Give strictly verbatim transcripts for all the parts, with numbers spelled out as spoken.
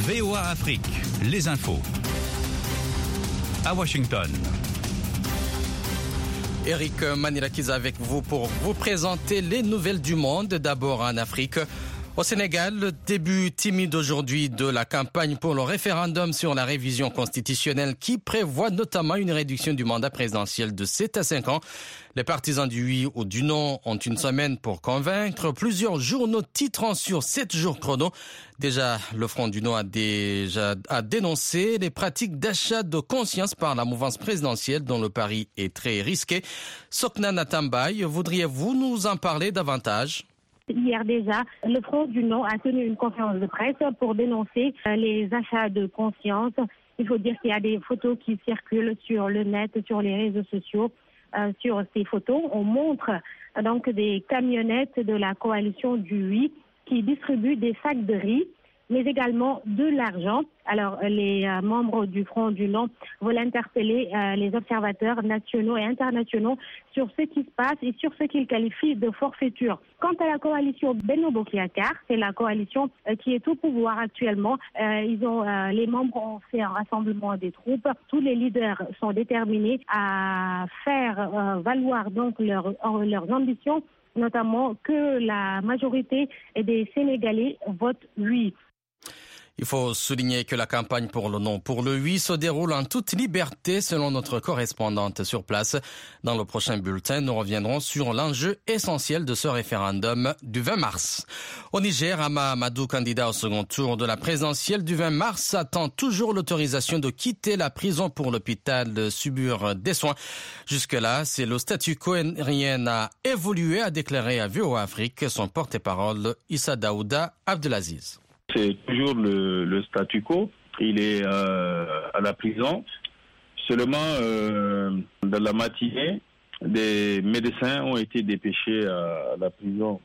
V O A Afrique, les infos. À Washington. Eric Manilakiza avec vous pour vous présenter les nouvelles du monde. D'abord en Afrique. Au Sénégal, le début timide aujourd'hui de la campagne pour le référendum sur la révision constitutionnelle qui prévoit notamment une réduction du mandat présidentiel de sept à cinq ans. Les partisans du oui ou du non ont une semaine pour convaincre. Plusieurs journaux titrant sur sept jours chrono. Déjà, le Front du Non a déjà a dénoncé les pratiques d'achat de conscience par la mouvance présidentielle dont le pari est très risqué. Sokna Natambaye, voudriez-vous nous en parler davantage ? Hier déjà, le Front du Non a tenu une conférence de presse pour dénoncer les achats de conscience. Il faut dire qu'il y a des photos qui circulent sur le net, sur les réseaux sociaux. Euh, sur ces photos, on montre donc des camionnettes de la coalition du oui qui distribuent des sacs de riz, mais également de l'argent. Alors, les euh, membres du Front du Non veulent interpeller euh, les observateurs nationaux et internationaux sur ce qui se passe et sur ce qu'ils qualifient de forfaiture. Quant à la coalition Benno Bokk Yakaar, c'est la coalition euh, qui est au pouvoir actuellement. Euh, ils ont, euh, les membres ont fait un rassemblement des troupes. Tous les leaders sont déterminés à faire euh, valoir donc leur, euh, leurs ambitions, notamment que la majorité des Sénégalais votent oui. Il faut souligner que la campagne pour le non pour le oui se déroule en toute liberté selon notre correspondante sur place. Dans le prochain bulletin, nous reviendrons sur l'enjeu essentiel de ce référendum du vingt mars. Au Niger, Hama Amadou, candidat au second tour de la présidentielle du vingt mars, attend toujours l'autorisation de quitter la prison pour l'hôpital de subir des soins. Jusque-là, c'est le statu quo, rien n'a évolué, a déclaré à V O A Afrique son porte-parole Issa Daouda Abdelaziz. C'est toujours le, le statu quo. Il est euh, à la prison. Seulement, euh, dans la matinée, des médecins ont été dépêchés à la prison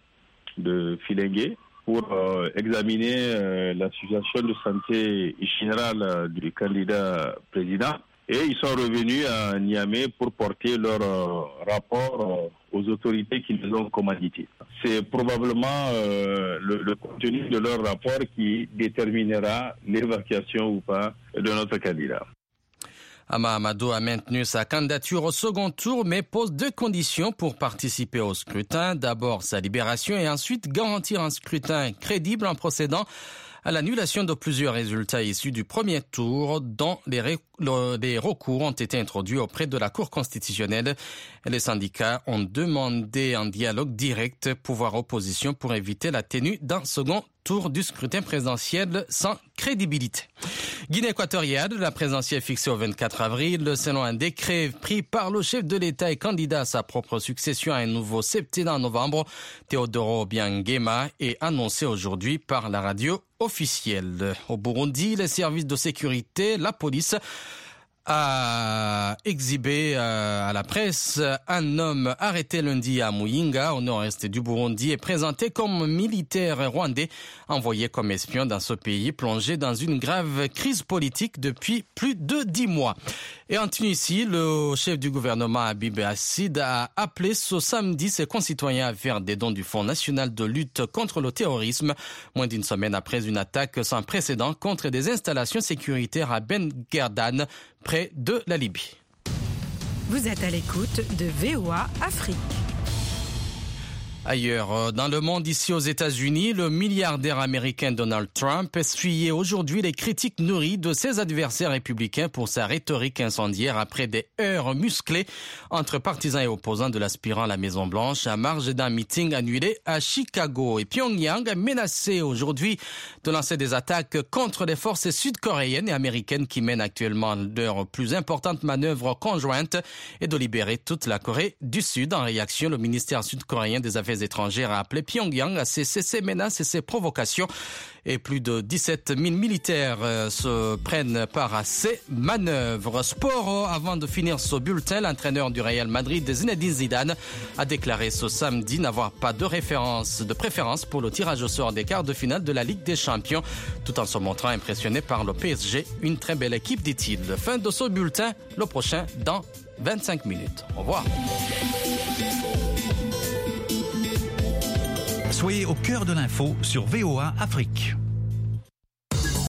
de Filengue pour euh, examiner euh, la situation de santé générale euh, du candidat président. Et ils sont revenus à Niamey pour porter leur euh, rapport euh, aux autorités qui les ont commandités. C'est probablement euh, le, le contenu de leur rapport qui déterminera l'évacuation ou pas de notre candidat. Hama Amadou a maintenu sa candidature au second tour, mais pose deux conditions pour participer au scrutin. D'abord, sa libération et ensuite garantir un scrutin crédible en procédant à l'annulation de plusieurs résultats issus du premier tour dont les, ré- le, les recours ont été introduits auprès de la Cour constitutionnelle. Les syndicats ont demandé un dialogue direct, pouvoir opposition, pour éviter la tenue d'un second tour du scrutin présidentiel sans crédibilité. Guinée équatoriale, la présidentielle fixée au vingt-quatre avril, selon un décret pris par le chef de l'État et candidat à sa propre succession à un nouveau septennat en novembre, Teodoro Obiang-Nguema, est annoncé aujourd'hui par la radio officielle. Au Burundi, les services de sécurité, la police, a exhibé euh, à la presse un homme arrêté lundi à Muyinga, au nord-est du Burundi, et présenté comme militaire rwandais, envoyé comme espion dans ce pays plongé dans une grave crise politique depuis plus de dix mois. Et en Tunisie, le chef du gouvernement Habib Assid a appelé ce samedi ses concitoyens à faire des dons du Fonds national de lutte contre le terrorisme, moins d'une semaine après une attaque sans précédent contre des installations sécuritaires à Ben Guerdan, près de la Libye. Vous êtes à l'écoute de V O A Afrique. Ailleurs, dans le monde, ici aux États-Unis, le milliardaire américain Donald Trump essuyait aujourd'hui les critiques nourries de ses adversaires républicains pour sa rhétorique incendiaire après des heurts musclés entre partisans et opposants de l'aspirant à la Maison-Blanche à marge d'un meeting annulé à Chicago. Et Pyongyang a menacé aujourd'hui de lancer des attaques contre les forces sud-coréennes et américaines qui mènent actuellement leur plus importante manœuvre conjointe et de libérer toute la Corée du Sud. En réaction, le ministère sud-coréen des Affaires étrangères a appelé Pyongyang à cesser ses menaces et ses provocations. Et plus de dix-sept mille militaires euh, se prennent part à ces manœuvres. Sport, avant de finir ce bulletin, l'entraîneur du Real Madrid, Zinedine Zidane, a déclaré ce samedi n'avoir pas de référence, de préférence pour le tirage au sort des quarts de finale de la Ligue des Champions, tout en se montrant impressionné par le P S G. Une très belle équipe, dit-il. Fin de ce bulletin, le prochain dans vingt-cinq minutes. Au revoir. Soyez au cœur de l'info sur V O A Afrique.